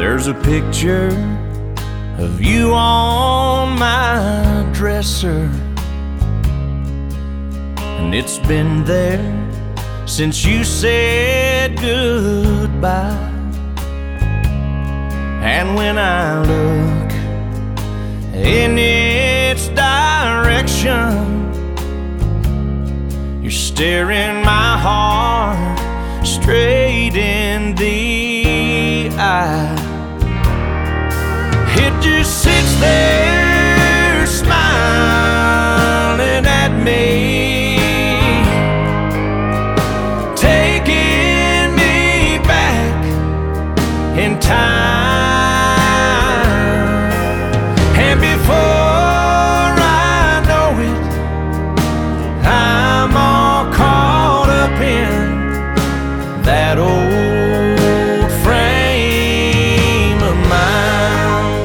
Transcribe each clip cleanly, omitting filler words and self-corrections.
There's a picture of you on my dresser, and it's been there since you said goodbye. And when I look in its direction, you're staring my heart straight in the eye. It just sits there smiling at me, taking me back in time. And before I know it, I'm all caught up in that old frame of mine.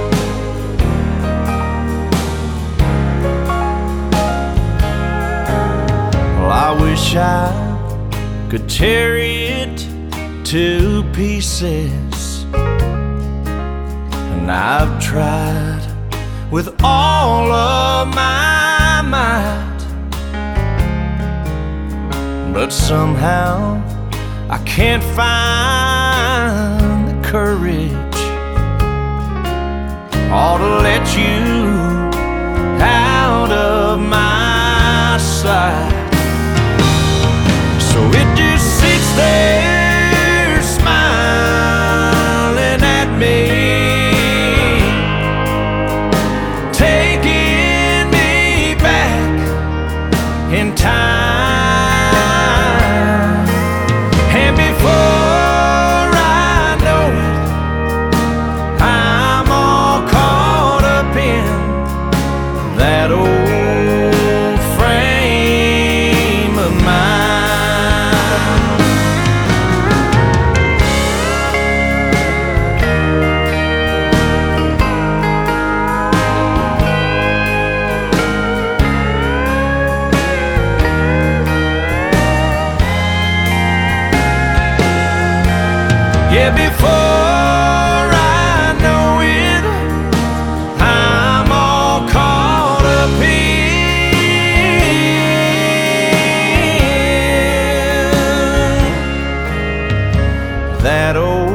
Well, I wish I could tear it to pieces, and I've tried with all of my might, but somehow I can't find the courage or to let you out of my sight. So it just sits there smiling at me, taking me back in time. And before I know it, I'm all caught up in that old frame of mine. Yeah, before I know it, I'm all caught up in that old